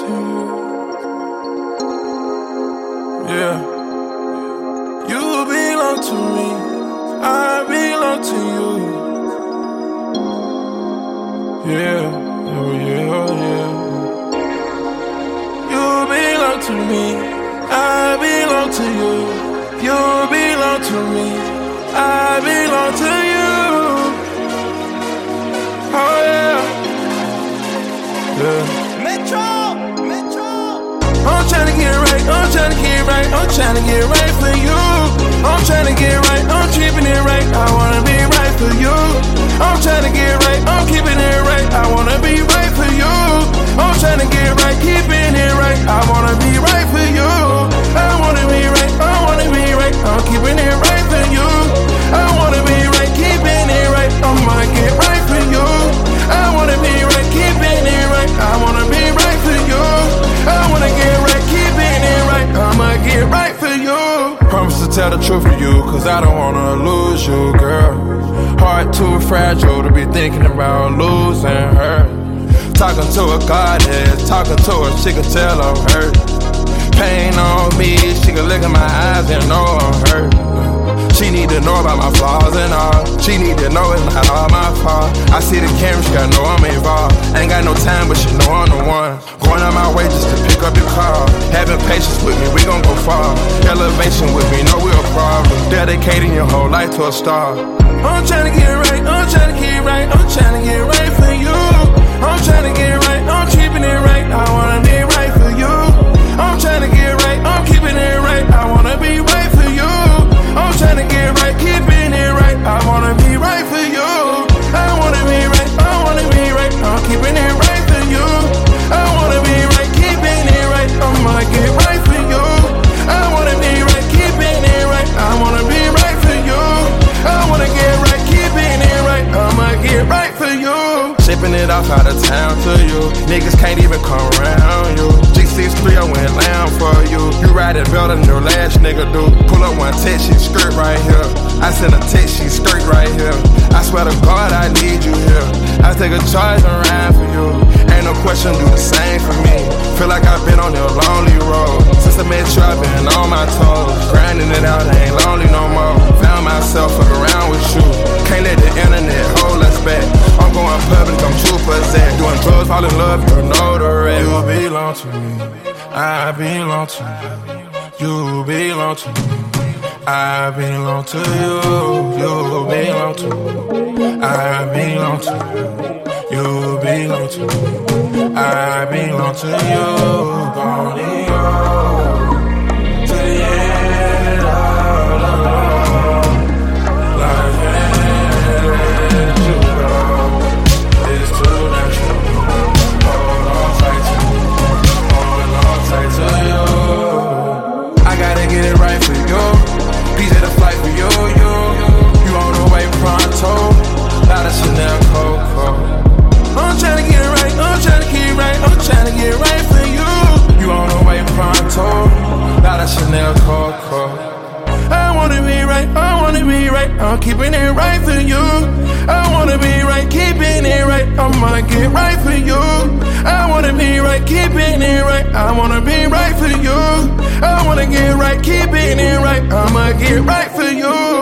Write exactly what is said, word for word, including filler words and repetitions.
Yeah. You belong to me, I belong to you. Yeah, oh yeah, oh yeah. You belong to me, I belong to you. You belong to me, I belong to you. Oh yeah. Yeah. Metro, Metro. I'm tryna get right, I'm tryna get right, I'm tryna get right for you. I'm tryna get right, I'm keeping it right, I wanna be right for you. I'm tryna get right, I'm keeping it right, I wanna be right for you. I'm tryna get right, keeping it right, I wanna be right for you. I wanna be right, I wanna be right, I'm keeping it right for you. I wanna be right, keeping it right, I'ma get right for you. I wanna be right, keeping it right, I wanna be right for you. I wanna get right, keeping it right, I'ma get right for you. Promise to tell the truth for you, cause I don't wanna lose you, girl. Heart too fragile to be thinking about losing her. Talking to a goddess, talking to her, she can tell I'm hurt. Pain on me, she can look in my eyes and know I'm hurt. She need to know about my flaws and all. She need to know it's not all my fault. I see the camera, she gotta know I'm involved. Ain't got no time, but she know I'm the one. Going on my way just to pick up your call. Having patience with me, we gon' go far. Elevation with me, know we a problem. Dedicating your whole life to a star. I'm tryna get right, I'm tryna get right, I'm tryna get right for you. I'm tryna get right, I'm keeping it right, I wanna be right for you. I'm tryna get right, I'm keeping it right, I wanna be right for you. I'm tryna get right, keeping it right, I wanna be right for you. I wanna be right, I wanna be right, I'm keeping it right for you. I wanna be right, keeping it right, I'ma get right for you. I wanna be right, keeping it right, I wanna be right for you. I wanna get right, keeping it right, I'ma get right for you. Shipping it off out of town to you, niggas can't even come around you. G sixty-three, I went lamb for you. You riding better than your last nigga do. Pull up one text, she skirt right here. I send a text, she skirt right here. I swear to God, I need you here. I take a charge and ride for you. Ain't no question, do the same for me. Feel like I've been on your lonely road. Since I met you, I've been on my toes. Grinding it out, I ain't lonely no more. Found myself around with you. Can't let the internet hold us back. I'm going public, I'm too possessed. Doing drugs, fall in love, you know the rest. You belong to me, I belong to you. You belong to me, I belong to you. You belong to me, I belong to you. You belong to me, I belong to you. Gone to you, to the end of the road. Like that, you go, it's too natural. Hold on tight to me, hold on tight to you. I gotta get it right for you. These are the flight for you, you. You on the way pronto. Lot of Chanel Coco. I'm tryna get it right, I'm tryna get it right, I'm tryna get it right for you. You on the way pronto. Lot of Chanel Coco. I wanna be right, I wanna be right, I'm keeping it right for you. I wanna be right, keeping it right, I'ma get right for you. I wanna be right, keeping it right, I wanna be right for you. I wanna get right, keeping it right, I'ma get right for you.